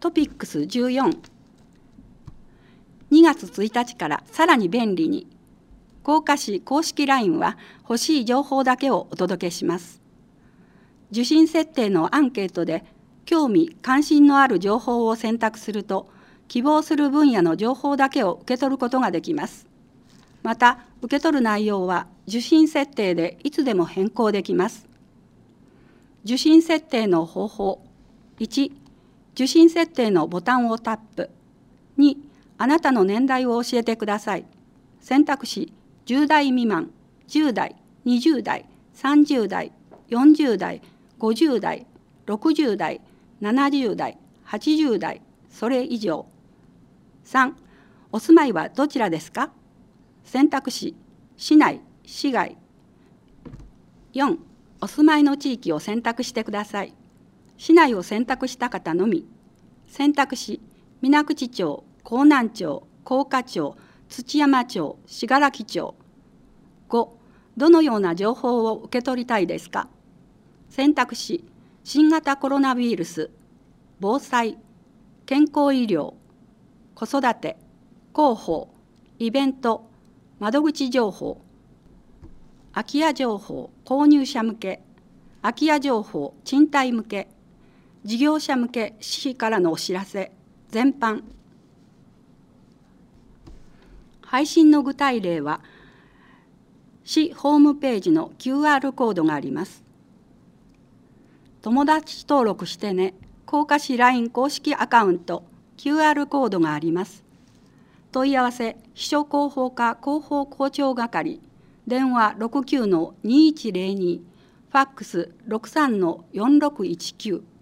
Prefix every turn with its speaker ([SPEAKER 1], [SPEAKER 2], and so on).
[SPEAKER 1] トピックス14。2月1日からさらに便利に、甲賀市公式 LINE は欲しい情報だけをお届けします。受信設定のアンケートで興味・関心のある情報を選択すると、希望する分野の情報だけを受け取ることができます。また、受け取る内容は受信設定でいつでも変更できます。受信設定の方法。1、受信設定のボタンをタップ。2、あなたの年代を教えてください。選択肢、10代未満、10代、20代、30代、40代、50代、60代、70代、80代、それ以上。3、お住まいはどちらですか？選択肢、市内、市外。4、お住まいの地域を選択してください。市内を選択した方のみ。選択肢、水口町、江南町、甲賀町、土山町、信楽町。5、どのような情報を受け取りたいですか？選択肢、新型コロナウイルス、防災、健康医療、子育て、広報、イベント、窓口情報、空き家情報、購入者向け、空き家情報、賃貸向け、事業者向け、市からのお知らせ、全般。配信の具体例は、市ホームページの QR コードがあります。友達登録してね、甲賀市 LINE 公式アカウント、QR コードがあります。問い合わせ、秘書広報課広報広聴係、電話69-2102、ファックス63-4619。